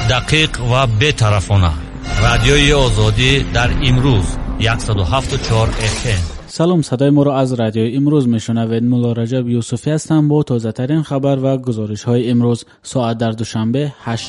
دقیق و بی‌طرفانه. رادیوی آزادی در امروز 107.4 FM. سلام، صدای ما را از رادیو امروز میشنوید. مولا رجب یوسفی هستم با تازه ترین خبر و گزارش های امروز. ساعت در دوشنبه 8.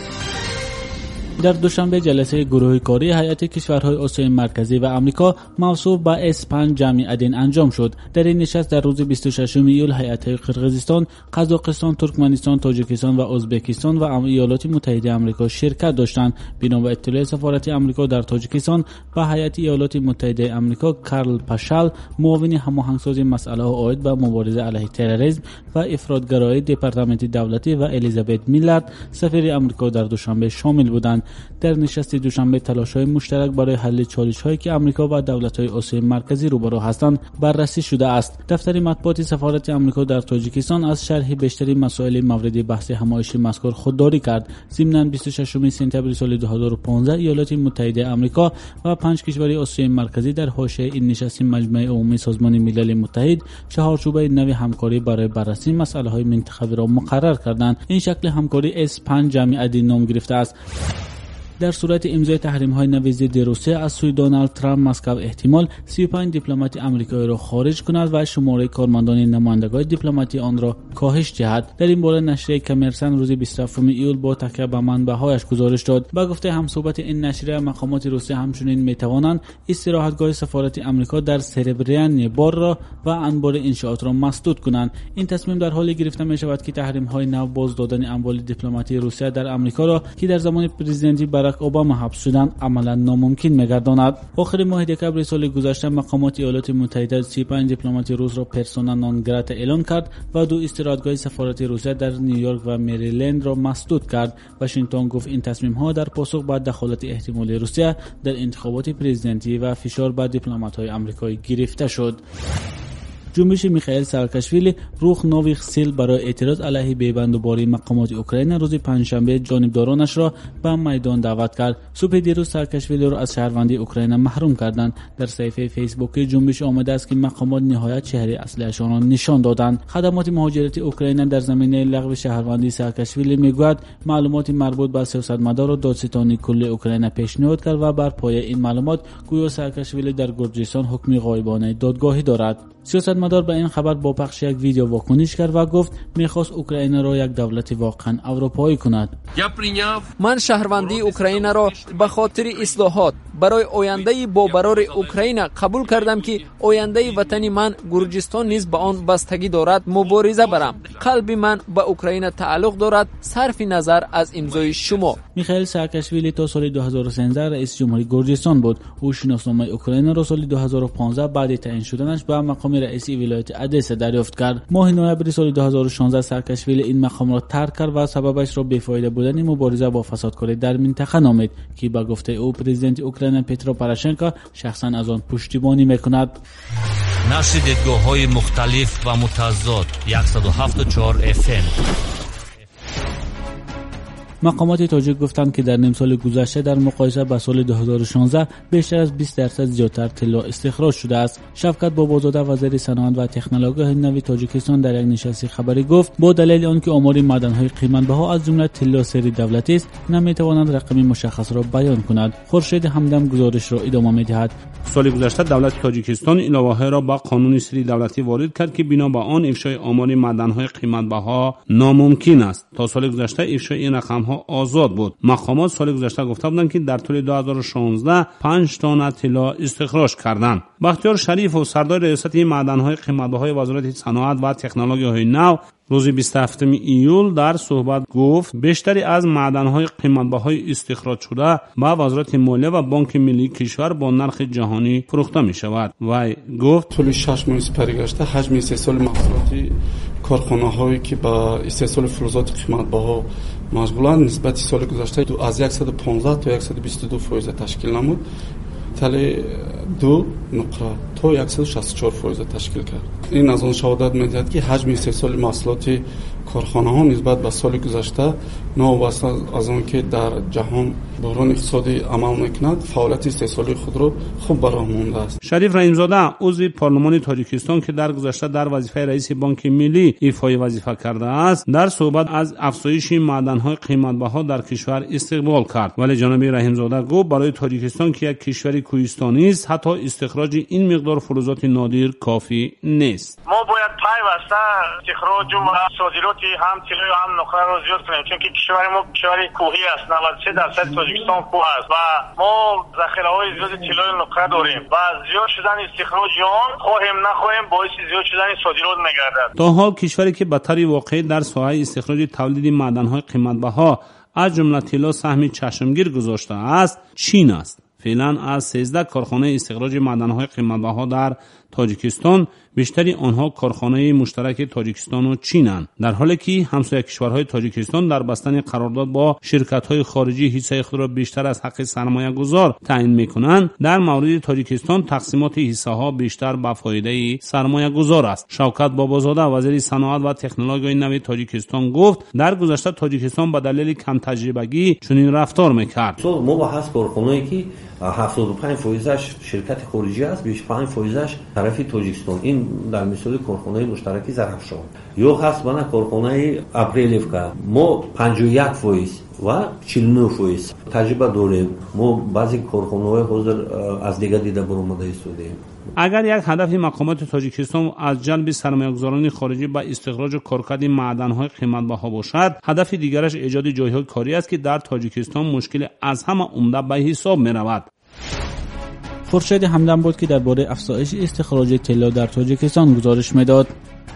در دوشنبه جلسه گروه کاری هیئت کشورهای آسیای مرکزی و آمریکا موصوف به S5 جمع ادین انجام شد. در این نشست در روز 26 ایول هیئت‌های قرقیزستان، قزاقستان، ترکمنستان، تاجیکستان و ازبکستان و ایالات متحده آمریکا شرکت داشتند. بنا به اطلاع سفارت آمریکا در تاجیکستان به هیئت ایالات متحده آمریکا، کارل پاشال، معاون هماهنگسازی مسائل عاید به مبارزه علیه تروریسم و افراطگرایی دپارتمان دولتی و الیزابت میلارد، سفیر آمریکا در دوشنبه شامل بودند. در نشست دوشنبه تلاش‌های مشترک برای حل چالش‌هایی که آمریکا و دولت‌های آسیای مرکزی روبرو هستند بررسی شده است. دفتر مطبوعات سفارت آمریکا در تاجیکستان از شرح بیشتری مسائل مورد بحث همایش مذکور خودداری کرد. ضمناً 26 سپتامبر سال 2015 ایالات متحده آمریکا و 5 کشور آسیای مرکزی در حاشیه این نشست مجمع عمومی سازمان ملل متحد چهارچوبه نوی همکاری برای بررسی مسائل‌های منطقه‌ای را مقرر کردند. این شکل همکاری S5 جمع ادین نام گرفته است. در صورت امضای تحریم‌های نوی ضد روسیه از سوی دونالد ترامپ، مسکو احتمال 35 دیپلمات آمریکایی را خارج کند و شماره کارمندان نمایندگان دیپلماتی آن را کاهش دهد. در این باره نشریه کمرسن روز 27 ایول با تکیه به منبع‌هایش گزارش داد. با گفته همصحبت این نشریه، مقامات روسیه همچنین می‌توانند استراحتگاه سفارت آمریکا در سربریان بار را و انبار انشاءات را مسدود کنند. این تصمیم در حالی گرفته می‌شود که تحریم‌های نو باز دادن اموال دیپلماتی روسیه در آمریکا را که در زمان پرزیدنتی باراک اوباما حبس شدن عملا ناممکن می‌گرداند. آخر ماه دکمبر سال گذشته مقامات ایالات متحده 35 دیپلمات روس را پرسونا نان گراتا اعلان کرد و 2 استراحتگاه سفارت روسیه در نیویورک و مریلند را مسدود کرد. واشنگتن گفت این تصمیم‌ها در پاسخ به دخالت احتمالی روسیه در انتخابات پرزیدنتی و فشار بر دیپلمات‌های آمریکایی گرفته شد. جنبش میخائیل ساکاشویلی روح نوی سیل برای اعتراض علیه بیبندوباری مقامات اوکراین روز پنجشنبه جانبدارانش را به میدان دعوت کرد. صبح دیروز ساکاشویلی را از شهروندی اوکراین محروم کردند. در صفحه فیسبوک جنبش آمده است که مقامات نهایت چهره اصلیشان را نشان دادند. خدمات مهاجرتی اوکراین در زمینه لغو شهروندی ساکاشویلی میگوید معلومات مربوط به سیاستمدار و دادستانی کل اوکراین پیشنهاد کرد و بر پایه این معلومات گویا ساکاشویلی در گرجستان حکم غایبانه دادگاهی دارد. سیاستمدار به این خبر با پخش یک ویدیو واکنش کرد و گفت میخواست اوکراین را یک دولت واقعا اروپایی کند. من شهروندی اوکراین را به خاطر اصلاحات برای آینده باقرار اوکراین قبول کردم که آینده وطن من گرجستان نیز به آن بستگی دارد مبارزه برم. قلب من به اوکراین تعلق دارد صرف نظر از امضای شما. میخائیل ساکاشویلی تا سال 2013 رئیس جمهوری گرجستان بود. او شناسنامه اوکراین را سال 2015 بعد تعیین شدنش به مقام رئیس ولایت ادسا دریافت کرد. ماه نوامبر سال 2016 ساکاشویلی این مقام را ترک کرد و سببش را بیفایده بودن مبارزه با فسادکاری در منطقه نامید که با گفته او پرزیدنت اوکراین پترو پوروشنکو شخصا از آن پشتیبانی میکند. نشر دیدگاه‌های مختلف و متضاد 107.4 FM. مقامات تاجیک گفتند که در نیم سال گذشته در مقایسه با سال 2016 بیشتر از 20% زیادتر طلا استخراج شده است. شفقت بابازاده وزیر صنعت و تکنولوژی نوی تاجیکستان در یک نشست خبری گفت با دلیل آنکه آمار معدن‌های قیمت‌بها از جمله طلا سری دولتی است نمی‌تواند رقم مشخص را بیان کند. خورشید همدم گزارش را ادامه می‌دهد. سال گذشته دولت تاجیکستان علاوه را با قانون سری دولتی وارد کرد که بنا به آن افشای آمار معدن‌های قیمت‌بها ناممکن است. تا سال گذشته افشای این رقم‌ها آزاد بود. مقامات سال گذشته گفته بودند که در طول 2016 5 تن طلا استخراج کردند. بختیار شریف و سردار ریاست معدن‌های قیمت‌بهای وزارت صنعت و تکنولوژی‌های نو روز 27 ایول در صحبت گفت بیشتری از معدن‌های قیمت‌بهای استخراج شده به وزارت مالیه و بانک ملی کشور با نرخ جهانی فروخته می‌شود. و گفت طول 6 ماه پریگشته حجم استحصال محصولات کارخانه‌هایی که با استحصال فلزات قیمت‌بها مشغولند نسبت سال گذشته از 115 تا 122% تشکیل نمود. طلا 2 نقطه تا 164% تشکیل کرد. این از آن شهادت می‌دهد که حجم استحصال محصولات کارخانه‌ها نسبت به سال گذشته ناوابسته از آن که در جهان بحران اقتصادی عمل می‌کند فعالیت استحصالی خود را خوب براه مانده است. شریف رحیم‌زاده عضو پارلمان تاجیکستان که در گذشته در وظیفه رئیس بانک ملی ایفای وظیفه کرده است، در صحبت از افزایش معدن‌های قیمت‌بها در کشور استقبال کرد. ولی جناب رحیم‌زاده گفت برای تاجیکستان که یک کشور کوهستانی است، حتی استخراج این مقدار فلزات نادر کافی نیست. ما باید پیوسته استخراج و صادرات هم طلای و هم نقره را زیاد کنیم، چون که کشور ما کشور کوهی است. 93% تاجیکستان کوه است و ما ذخیره‌های زیاد طلای و نقره داریم و زیاد شدن استخراج آن خواهیم نخواهیم باعث زیاد شدن صادرات می‌گردد. تا حال کشوری که به طور واقعی در ساحه استخراج تولید معدن‌های قیمت‌بها از جمله طلا سهم چشمگیر گذاشته است چین است. فعلا از 13 کارخانه استخراج معدن‌های قیمت‌بها در تاجیکستان بیشتری آنها کارخانه مشترک تاجیکستان و چینند، در حالی که همسایه کشورهای تاجیکستان در بستن قرارداد با شرکت‌های خارجی حصه خود را بیشتر از حق سرمایه‌گذار تعیین می‌کنند. در مورد تاجیکستان تقسیمات حصه‌ها بیشتر به فایده سرمایه‌گذار است. شوکت بابازاده وزیر صنعت و تکنولوژی نوین تاجیکستان گفت در گذشته تاجیکستان به دلیل کم تجربگی چنین رفتار می‌کرد. ما با حسب کارخانه‌ای که 75%ش شرکت خارجی است، 25%ش طرفی تاجیکستان. این در مثال کارخانه مشترکی ظرفشان یا هست بنا کارخانه اپریلیفکا ما 51% و 49% تجربه داریم. ما بعضی کارخانه‌های حاضر از دیگه دیده برآمده ایستادیم. اگر یک هدف مقامات تاجیکستان از جلب سرمایه‌گذاران خارجی به استخراج کارکرد معدن‌های قیمت‌بها باشد، هدف دیگرش ایجاد جای‌های کاری است که در تاجیکستان مشکل از همه عمده به حساب می‌رود. خورشید همدم بود که درباره افزایش استخراج طلا در تاجیکستان گزارش می‌داد.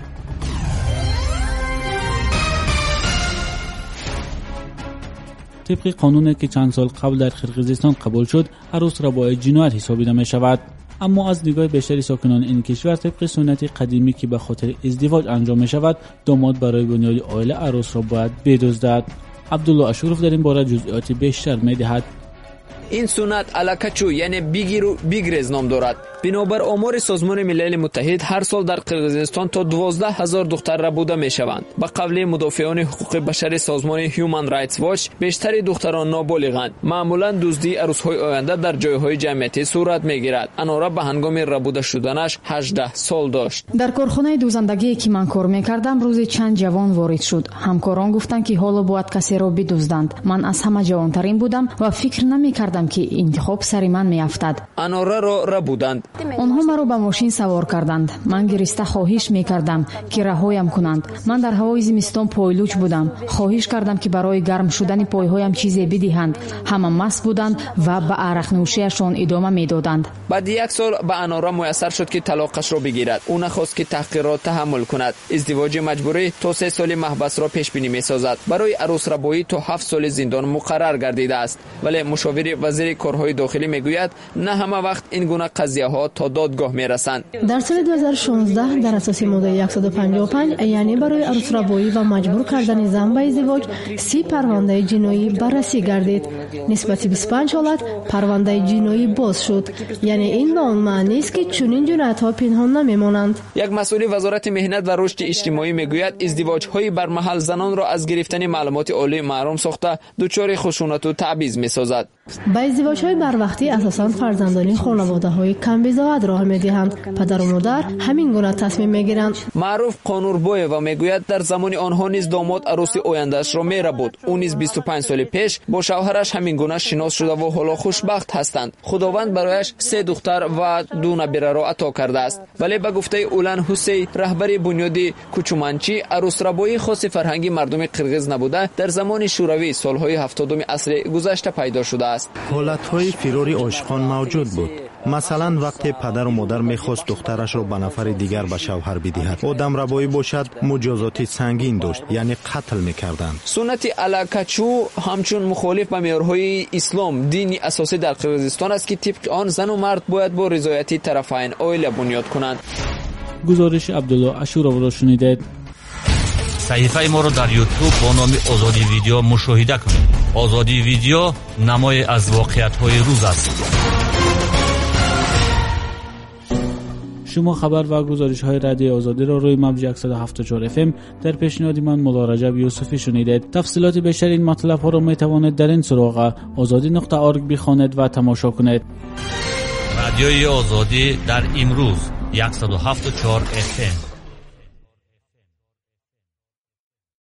طبق قانونی که چند سال قبل در قرقیزستان قبول شد، عروس را باید جنایت حسابیده می‌شود. اما از نگاه بیشتری ساکنان این کشور طبق سنت قدیمی که به خاطر ازدواج انجام می‌شود، داماد برای بنیاد عائله عروس را باید بدزدد. عبدالله اشورف در این باره جزئیات بیشتر می‌دهد. این سنت الکچو یعنی بگیر و بگریز نام دارد. بنابر آمار سازمان ملل متحد هر سال در قرقیزستان تا 12,000 دختر ربوده می شوند. به قول مدافعان حقوق بشر سازمان هیومن رایتس واچ بیشتر دختران نابالغند. معمولا دزدی عروس‌های آینده در جایهای جمعیتی صورت می گیرد. انارا به هنگام ربوده شدنش 18 سال داشت. در کارخانه دوزندگی که من کار می‌کردم روزی چند جوان وارد شد. همکاران گفتند که حالا باید کسی را بدزدند. من از همه جوانترین بودم و فکر نمی‌کردم که انتخاب سر من میافتد. انارا را ربودند. آنها مرا به ماشین سوار کردند. من گریسته خواهش میکردم که رهایم کنند. من در هوای زمستان پایلوچ بودم. خواهش کردم که برای گرم شدن پایهایم چیزی بدهند. همه مست بودند و به عرق نوشیشان ادامه میدادند. بعد یک سال به انارا میسر شد که طلاقش را بگیرد. او نخواست که تحقیرات تحمل کند. ازدواج مجبوری تا 3 سال محبس را پیش بینی میسازد. برای عروس ربایی تا 7 سال زندان مقرر گردیده است. ولی مشاور وزیر کارهای داخلی میگوید نه همه وقت این گونه قضیه ها تا دادگاه میرسند. در سال 2016 در اساس ماده 155 یعنی برای عروس ربایی و مجبور کردن زن به ازدواج 30 پرونده جنایی بررسی گردید. نسبت 25 حالت پرونده جنایی باز شد. یعنی این به اون معنی است که چنین جنایت‌ها پنهان نمیمانند. یک مسئول وزارت مهنت و رشد اجتماعی میگوید ازدواج‌های برمحل زنان را از گرفتن معلومات عالی محروم ساخته دچار خشونت و تبعیض می‌سازد. با ازدواج‌های بروقتی اساساً فرزندانی خانواده‌های کم بضاعت راه می‌دهند. پدر و مادر همین گونه تصمیم می‌گیرند. معروف قانوربایو میگوید در زمان آنها نیز داماد عروس آینده‌اش را می‌ربود. او نیز 25 سال پیش با شوهرش همین گونه شناس شده و حالا خوشبخت هستند. خداوند برایش 3 دختر و 2 نبیره را عطا کرده است. ولی به گفته اولان حسین رهبر بنیاد کوچومنچی، عروس ربایی خاص فرهنگی مردم قرقیز نبوده، در زمان شوروی سالهای 70 عصر گذشته پیدا شده است. حالت‌های فراری عاشقان موجود بود. مثلا وقتی پدر و مادر می‌خواست دخترش را به نفر دیگر به شوهر بدهد، آدم ربایی باشد، مجازات سنگین داشت، یعنی قتل می‌کردند. سنت الکچو همچون مخالف با معیارهای اسلام دینی اساسی در قرقیزستان است که طبق آن زن و مرد باید با رضایت طرفین عائله بنیاد کنند. گزارش عبدالله اشورف را شنیدید. صحیفه ما رو در یوتیوب با نام آزادی ویدیو مشاهده کنید. آزادی ویدیو نمای از واقعیت‌های روز است. شما خبر و گزارش های رادیو آزادی را روی موج 174 FM در پیشنهاد من مولا رجب یوسفی شنیدید. تفصیلات بیشتر این مطلب ها را می توانید در این سراغ azadi.org بخوانید و تماشا کنید. رادیوی آزادی در امروز 174 FM